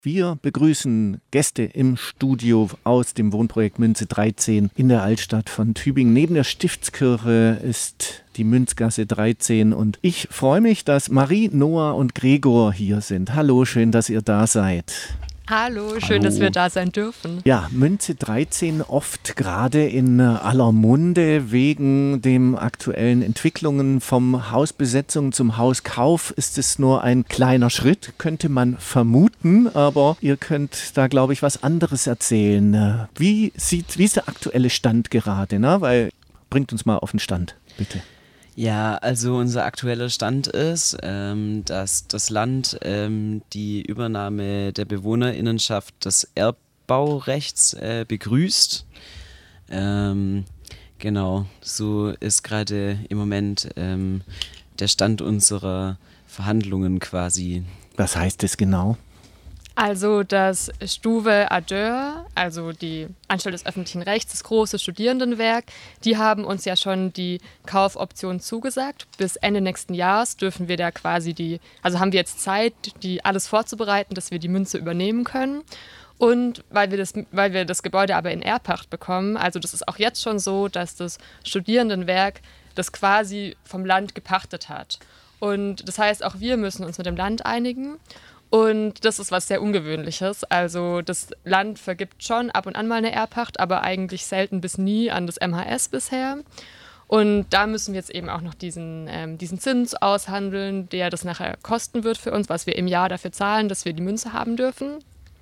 Wir begrüßen Gäste im Studio aus dem Wohnprojekt Münze 13 in der Altstadt von Tübingen. Neben der Stiftskirche ist die Münzgasse 13 und ich freue mich, dass Marie, Noah und Gregor hier sind. Hallo, schön, dass ihr da seid. Hallo, schön, dass wir da sein dürfen. Ja, Münze 13 oft gerade in aller Munde wegen den aktuellen Entwicklungen vom Hausbesetzung zum Hauskauf. Ist es nur ein kleiner Schritt, könnte man vermuten, aber ihr könnt da, glaube ich, was anderes erzählen. Wie ist der aktuelle Stand gerade? Bringt uns mal auf den Stand, bitte. Ja, also unser aktueller Stand ist, dass das Land die Übernahme der BewohnerInnenschaft des Erbbaurechts begrüßt. Genau, so ist gerade im Moment der Stand unserer Verhandlungen quasi. Was heißt das genau? Also das Stuwe Adeur, also die Anstalt des öffentlichen Rechts, das große Studierendenwerk, die haben uns ja schon die Kaufoption zugesagt. Bis Ende nächsten Jahres dürfen wir da quasi haben wir jetzt Zeit, die alles vorzubereiten, dass wir die Münze übernehmen können. Und weil wir das Gebäude aber in Erbpacht bekommen, also das ist auch jetzt schon so, dass das Studierendenwerk das quasi vom Land gepachtet hat. Und das heißt, auch wir müssen uns mit dem Land einigen. Und das ist was sehr Ungewöhnliches. Also das Land vergibt schon ab und an mal eine Erbpacht, aber eigentlich selten bis nie an das MHS bisher. Und da müssen wir jetzt eben auch noch diesen Zins aushandeln, der das nachher kosten wird für uns, was wir im Jahr dafür zahlen, dass wir die Münze haben dürfen.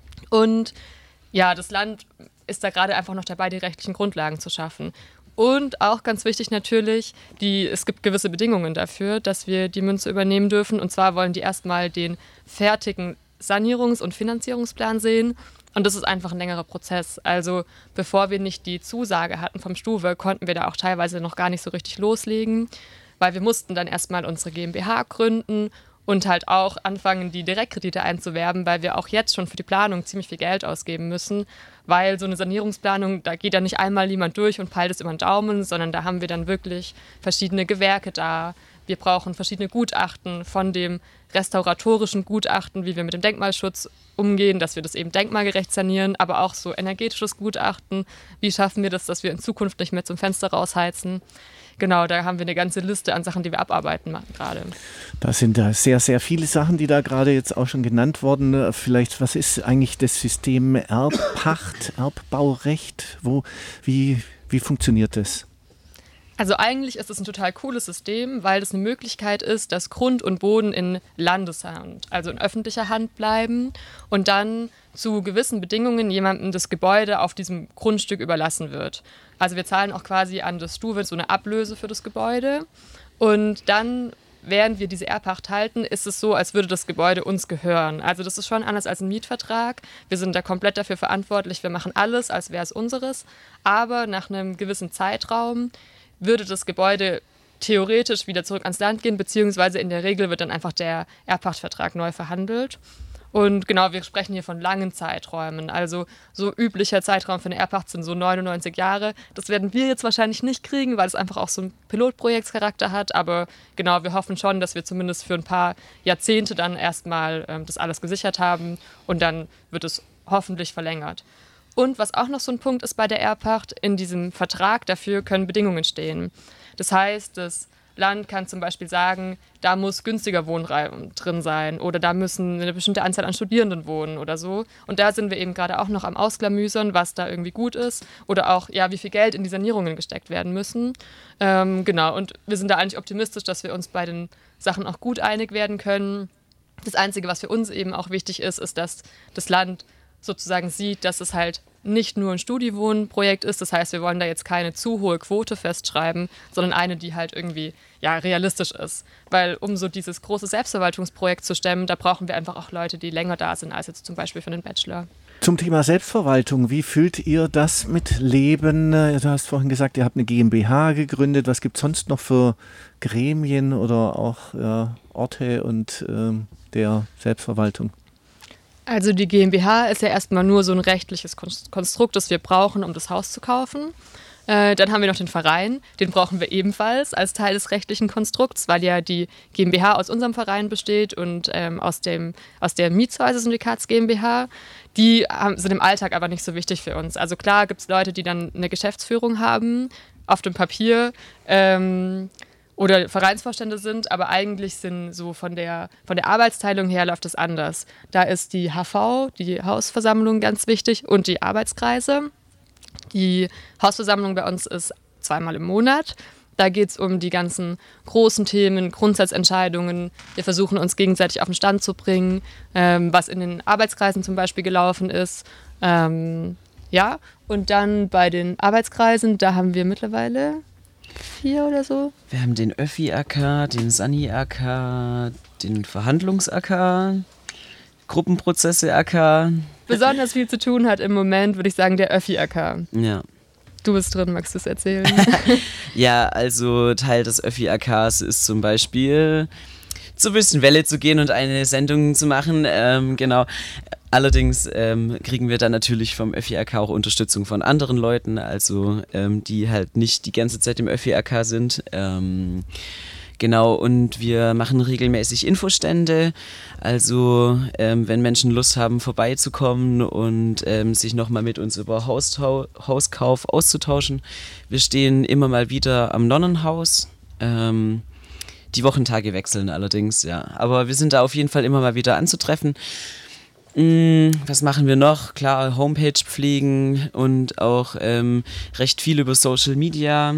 Und ja, das Land ist da gerade einfach noch dabei, die rechtlichen Grundlagen zu schaffen. Und auch ganz wichtig natürlich, es gibt gewisse Bedingungen dafür, dass wir die Münze übernehmen dürfen. Und zwar wollen die erstmal den fertigen Sanierungs- und Finanzierungsplan sehen. Und das ist einfach ein längerer Prozess. Also bevor wir nicht die Zusage hatten vom Stuwe, konnten wir da auch teilweise noch gar nicht so richtig loslegen, weil wir mussten dann erstmal unsere GmbH gründen und halt auch anfangen, die Direktkredite einzuwerben, weil wir auch jetzt schon für die Planung ziemlich viel Geld ausgeben müssen, weil so eine Sanierungsplanung, da geht ja nicht einmal jemand durch und peilt es über den Daumen, sondern da haben wir dann wirklich verschiedene Gewerke da. Wir brauchen verschiedene Gutachten, von dem restauratorischen Gutachten, wie wir mit dem Denkmalschutz umgehen, dass wir das eben denkmalgerecht sanieren, aber auch so energetisches Gutachten, wie schaffen wir das, dass wir in Zukunft nicht mehr zum Fenster rausheizen. Genau, da haben wir eine ganze Liste an Sachen, die wir abarbeiten gerade. Das sind da sehr, sehr viele Sachen, die da gerade jetzt auch schon genannt wurden. Vielleicht, was ist eigentlich das System Erbpacht, Erbbaurecht? Wie funktioniert das? Also eigentlich ist es ein total cooles System, weil es eine Möglichkeit ist, dass Grund und Boden in Landeshand, also in öffentlicher Hand bleiben und dann zu gewissen Bedingungen jemandem das Gebäude auf diesem Grundstück überlassen wird. Also wir zahlen auch quasi an das Stuwe so eine Ablöse für das Gebäude und dann, während wir diese Erbpacht halten, ist es so, als würde das Gebäude uns gehören. Also das ist schon anders als ein Mietvertrag. Wir sind da komplett dafür verantwortlich, wir machen alles, als wäre es unseres, aber nach einem gewissen Zeitraum würde das Gebäude theoretisch wieder zurück ans Land gehen, beziehungsweise in der Regel wird dann einfach der Erbpachtvertrag neu verhandelt. Und genau, wir sprechen hier von langen Zeiträumen. Also so üblicher Zeitraum für eine Erbpacht sind so 99 Jahre. Das werden wir jetzt wahrscheinlich nicht kriegen, weil es einfach auch so einen Pilotprojektscharakter hat. Aber genau, wir hoffen schon, dass wir zumindest für ein paar Jahrzehnte dann erstmal das alles gesichert haben. Und dann wird es hoffentlich verlängert. Und was auch noch so ein Punkt ist bei der Erbpacht, in diesem Vertrag dafür können Bedingungen stehen. Das heißt, das Land kann zum Beispiel sagen, da muss günstiger Wohnraum drin sein oder da müssen eine bestimmte Anzahl an Studierenden wohnen oder so. Und da sind wir eben gerade auch noch am Ausklamüsern, was da irgendwie gut ist oder auch, ja, wie viel Geld in die Sanierungen gesteckt werden müssen. Genau, und wir sind da eigentlich optimistisch, dass wir uns bei den Sachen auch gut einig werden können. Das Einzige, was für uns eben auch wichtig ist, ist, dass das Land sozusagen sieht, dass es halt nicht nur ein Studiwohnprojekt ist. Das heißt, wir wollen da jetzt keine zu hohe Quote festschreiben, sondern eine, die halt irgendwie realistisch ist. Weil um so dieses große Selbstverwaltungsprojekt zu stemmen, da brauchen wir einfach auch Leute, die länger da sind als jetzt zum Beispiel für einen Bachelor. Zum Thema Selbstverwaltung, wie fühlt ihr das mit Leben? Du hast vorhin gesagt, ihr habt eine GmbH gegründet. Was gibt es sonst noch für Gremien oder auch Orte und der Selbstverwaltung? Also die GmbH ist ja erstmal nur so ein rechtliches Konstrukt, das wir brauchen, um das Haus zu kaufen. Dann haben wir noch den Verein, den brauchen wir ebenfalls als Teil des rechtlichen Konstrukts, weil ja die GmbH aus unserem Verein besteht und aus der Mietshäuser-Syndikats GmbH. Die sind im Alltag aber nicht so wichtig für uns. Also klar gibt es Leute, die dann eine Geschäftsführung haben, auf dem Papier, oder Vereinsvorstände sind, aber eigentlich sind so von der Arbeitsteilung her läuft es anders. Da ist die HV, die Hausversammlung, ganz wichtig und die Arbeitskreise. Die Hausversammlung bei uns ist 2-mal im Monat. Da geht es um die ganzen großen Themen, Grundsatzentscheidungen. Wir versuchen uns gegenseitig auf den Stand zu bringen, was in den Arbeitskreisen zum Beispiel gelaufen ist. Ja, und dann bei den Arbeitskreisen, da haben wir mittlerweile 4 oder so. Wir haben den Öffi-AK, den Sani-AK, den Verhandlungs-AK, Gruppenprozesse-AK. Besonders viel zu tun hat im Moment, würde ich sagen, der Öffi-AK. Ja. Du bist drin, magst du es erzählen? Ja, also Teil des Öffi-AKs ist zum Beispiel zu Wüstenwelle zu gehen und eine Sendung zu machen. Genau. Allerdings kriegen wir dann natürlich vom Öffi-AK auch Unterstützung von anderen Leuten, also die halt nicht die ganze Zeit im Öffi-AK sind. Genau, und wir machen regelmäßig Infostände, also wenn Menschen Lust haben, vorbeizukommen und sich nochmal mit uns über Hauskauf auszutauschen. Wir stehen immer mal wieder am Nonnenhaus. Die Wochentage wechseln allerdings, ja. Aber wir sind da auf jeden Fall immer mal wieder anzutreffen. Was machen wir noch? Klar, Homepage pflegen und auch recht viel über Social Media.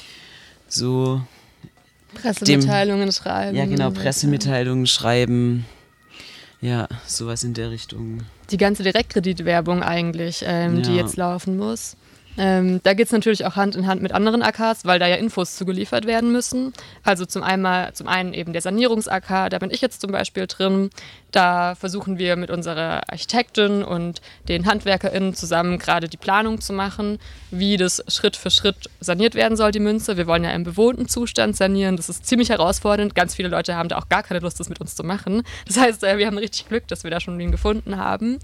So Pressemitteilungen schreiben. Ja, genau, Pressemitteilungen schreiben. Ja, sowas in der Richtung. Die ganze Direktkreditwerbung eigentlich, die jetzt laufen muss. Da geht es natürlich auch Hand in Hand mit anderen AKs, weil da ja Infos zugeliefert werden müssen. Also zum einen eben der Sanierungs-AK, da bin ich jetzt zum Beispiel drin. Da versuchen wir mit unserer Architektin und den HandwerkerInnen zusammen gerade die Planung zu machen, wie das Schritt für Schritt saniert werden soll, die Münze. Wir wollen ja im bewohnten Zustand sanieren. Das ist ziemlich herausfordernd. Ganz viele Leute haben da auch gar keine Lust, das mit uns zu machen. Das heißt, wir haben richtig Glück, dass wir da schon wen gefunden haben.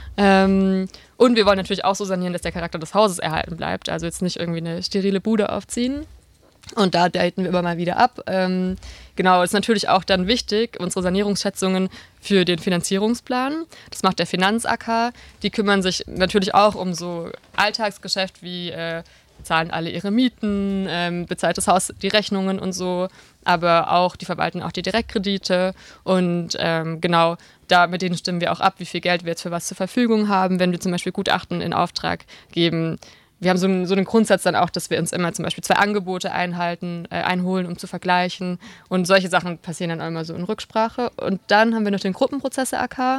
Und wir wollen natürlich auch so sanieren, dass der Charakter des Hauses erhalten bleibt. Also jetzt nicht irgendwie eine sterile Bude aufziehen. Und da daten wir immer mal wieder ab. Genau, ist natürlich auch dann wichtig, unsere Sanierungsschätzungen für den Finanzierungsplan. Das macht der Finanz-AK. Die kümmern sich natürlich auch um so Alltagsgeschäft wie zahlen alle ihre Mieten, bezahlt das Haus die Rechnungen und so. Aber auch, die verwalten auch die Direktkredite und genau, da mit denen stimmen wir auch ab, wie viel Geld wir jetzt für was zur Verfügung haben, wenn wir zum Beispiel Gutachten in Auftrag geben. Wir haben so einen Grundsatz dann auch, dass wir uns immer zum Beispiel 2 Angebote einholen, um zu vergleichen. Und solche Sachen passieren dann auch immer so in Rücksprache. Und dann haben wir noch den Gruppenprozesse-AK.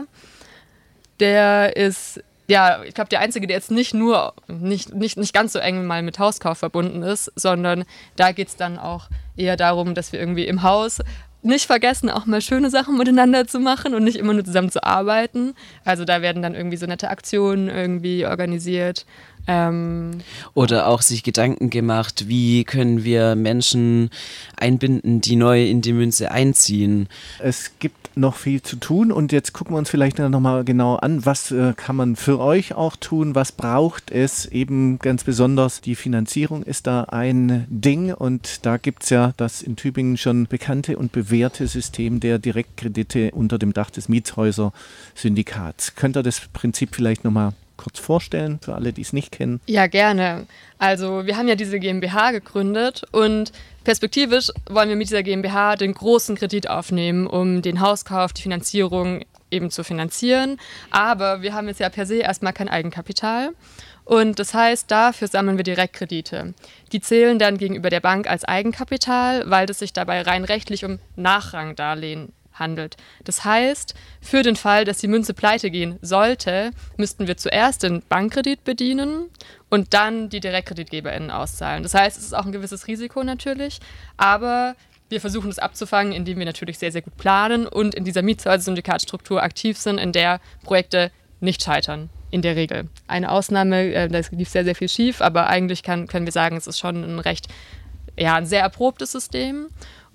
Der ist, ja, ich glaube, der einzige, der jetzt nicht ganz so eng mal mit Hauskauf verbunden ist, sondern da geht es dann auch eher darum, dass wir irgendwie im Haus nicht vergessen, auch mal schöne Sachen miteinander zu machen und nicht immer nur zusammen zu arbeiten. Also da werden dann irgendwie so nette Aktionen irgendwie organisiert. Oder auch sich Gedanken gemacht, wie können wir Menschen einbinden, die neu in die Münze einziehen. Es gibt noch viel zu tun und jetzt gucken wir uns vielleicht nochmal genau an, was kann man für euch auch tun, was braucht es, eben ganz besonders die Finanzierung ist da ein Ding und da gibt es ja das in Tübingen schon bekannte und bewährte System der Direktkredite unter dem Dach des Mietshäuser-Syndikats. Könnt ihr das Prinzip vielleicht nochmal kurz vorstellen, für alle, die es nicht kennen? Ja, gerne. Also wir haben ja diese GmbH gegründet und perspektivisch wollen wir mit dieser GmbH den großen Kredit aufnehmen, um den Hauskauf, die Finanzierung eben zu finanzieren. Aber wir haben jetzt ja per se erstmal kein Eigenkapital. Und das heißt, dafür sammeln wir Direktkredite. Die zählen dann gegenüber der Bank als Eigenkapital, weil es sich dabei rein rechtlich um Nachrangdarlehen handelt. Das heißt, für den Fall, dass die Münze pleite gehen sollte, müssten wir zuerst den Bankkredit bedienen und dann die DirektkreditgeberInnen auszahlen. Das heißt, es ist auch ein gewisses Risiko natürlich, aber wir versuchen es abzufangen, indem wir natürlich sehr, sehr gut planen und in dieser Mietshäuser-Syndikatstruktur aktiv sind, in der Projekte nicht scheitern, in der Regel. Eine Ausnahme, da lief sehr, sehr viel schief, aber eigentlich können wir sagen, es ist schon ein sehr erprobtes System.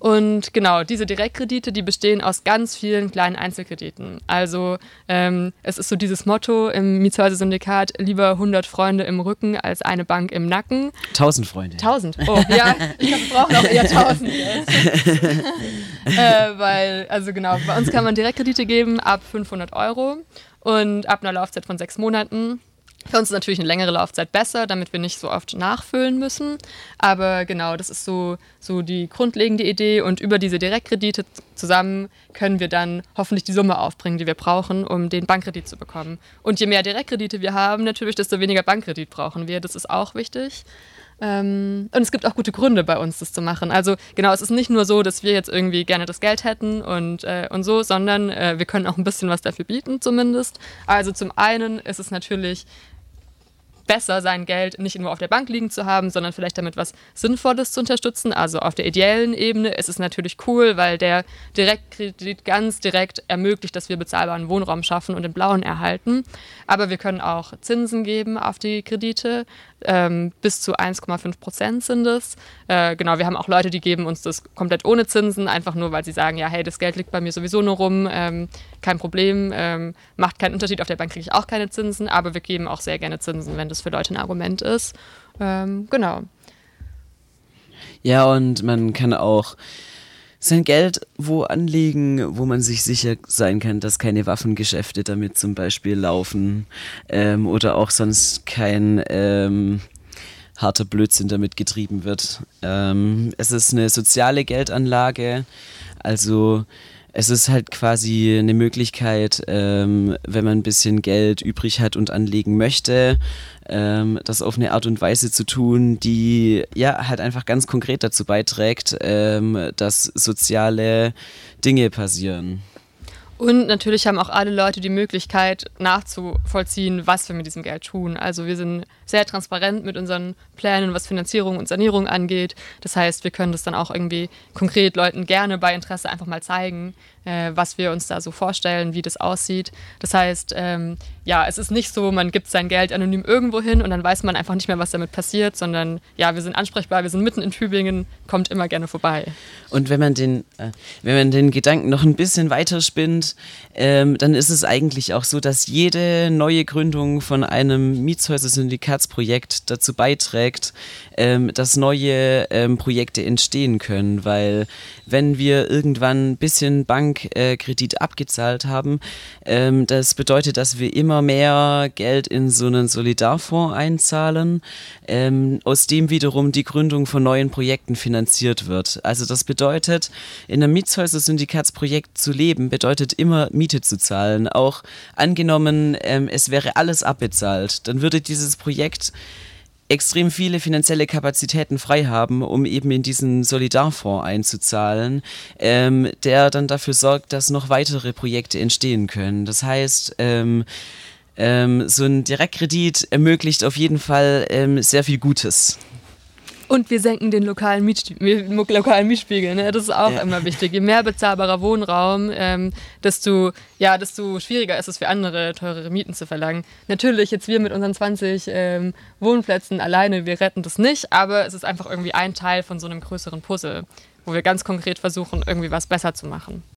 Und genau, diese Direktkredite, die bestehen aus ganz vielen kleinen Einzelkrediten. Also es ist so dieses Motto im Mietshäuser-Syndikat, lieber 100 Freunde im Rücken als eine Bank im Nacken. 1000 Freunde. 1000, oh ja, ich glaube, wir brauchen auch eher 1000 jetzt. Weil, also genau, bei uns kann man Direktkredite geben ab 500 € und ab einer Laufzeit von 6 Monaten. Für uns ist natürlich eine längere Laufzeit besser, damit wir nicht so oft nachfüllen müssen. Aber genau, das ist so die grundlegende Idee. Und über diese Direktkredite zusammen können wir dann hoffentlich die Summe aufbringen, die wir brauchen, um den Bankkredit zu bekommen. Und je mehr Direktkredite wir haben, natürlich, desto weniger Bankkredit brauchen wir. Das ist auch wichtig. Und es gibt auch gute Gründe bei uns, das zu machen. Also genau, es ist nicht nur so, dass wir jetzt irgendwie gerne das Geld hätten und so, sondern wir können auch ein bisschen was dafür bieten zumindest. Also zum einen ist es natürlich besser, sein Geld nicht nur auf der Bank liegen zu haben, sondern vielleicht damit was Sinnvolles zu unterstützen. Also auf der ideellen Ebene ist es natürlich cool, weil der Direktkredit ganz direkt ermöglicht, dass wir bezahlbaren Wohnraum schaffen und den blauen erhalten. Aber wir können auch Zinsen geben auf die Kredite. Bis zu 1,5% sind es. Genau, wir haben auch Leute, die geben uns das komplett ohne Zinsen, einfach nur, weil sie sagen, ja, hey, das Geld liegt bei mir sowieso nur rum, kein Problem, macht keinen Unterschied, auf der Bank kriege ich auch keine Zinsen, aber wir geben auch sehr gerne Zinsen, wenn das für Leute ein Argument ist. Genau. Ja, und man kann auch sein Geld wo anlegen, wo man sich sicher sein kann, dass keine Waffengeschäfte damit zum Beispiel laufen oder auch sonst kein harter Blödsinn damit getrieben wird. Es ist eine soziale Geldanlage, also es ist halt quasi eine Möglichkeit, wenn man ein bisschen Geld übrig hat und anlegen möchte, das auf eine Art und Weise zu tun, die ja halt einfach ganz konkret dazu beiträgt, dass soziale Dinge passieren. Und natürlich haben auch alle Leute die Möglichkeit nachzuvollziehen, was wir mit diesem Geld tun. Also wir sind sehr transparent mit unseren Plänen, was Finanzierung und Sanierung angeht. Das heißt, wir können das dann auch irgendwie konkret Leuten gerne bei Interesse einfach mal zeigen, was wir uns da so vorstellen, wie das aussieht. Das heißt, ja, es ist nicht so, man gibt sein Geld anonym irgendwo hin und dann weiß man einfach nicht mehr, was damit passiert, sondern ja, wir sind ansprechbar, wir sind mitten in Tübingen, kommt immer gerne vorbei. Und wenn man den Gedanken noch ein bisschen weiter spinnt, dann ist es eigentlich auch so, dass jede neue Gründung von einem Mietshäuser-Syndikatsprojekt dazu beiträgt, dass neue Projekte entstehen können, weil wenn wir irgendwann ein bisschen Bankkredit abgezahlt haben, das bedeutet, dass wir immer mehr Geld in so einen Solidarfonds einzahlen, aus dem wiederum die Gründung von neuen Projekten finanziert wird. Also das bedeutet, in einem Mietshäuser-Syndikatsprojekt zu leben, bedeutet immer Miete zu zahlen. Auch angenommen, es wäre alles abbezahlt, dann würde dieses Projekt extrem viele finanzielle Kapazitäten frei haben, um eben in diesen Solidarfonds einzuzahlen, der dann dafür sorgt, dass noch weitere Projekte entstehen können. Das heißt, so ein Direktkredit ermöglicht auf jeden Fall sehr viel Gutes. Und wir senken den lokalen Mietspiegel, ne? Das ist auch immer wichtig. Je mehr bezahlbarer Wohnraum, desto schwieriger ist es für andere, teurere Mieten zu verlangen. Natürlich, jetzt wir mit unseren 20 Wohnplätzen alleine, wir retten das nicht, aber es ist einfach irgendwie ein Teil von so einem größeren Puzzle, wo wir ganz konkret versuchen, irgendwie was besser zu machen.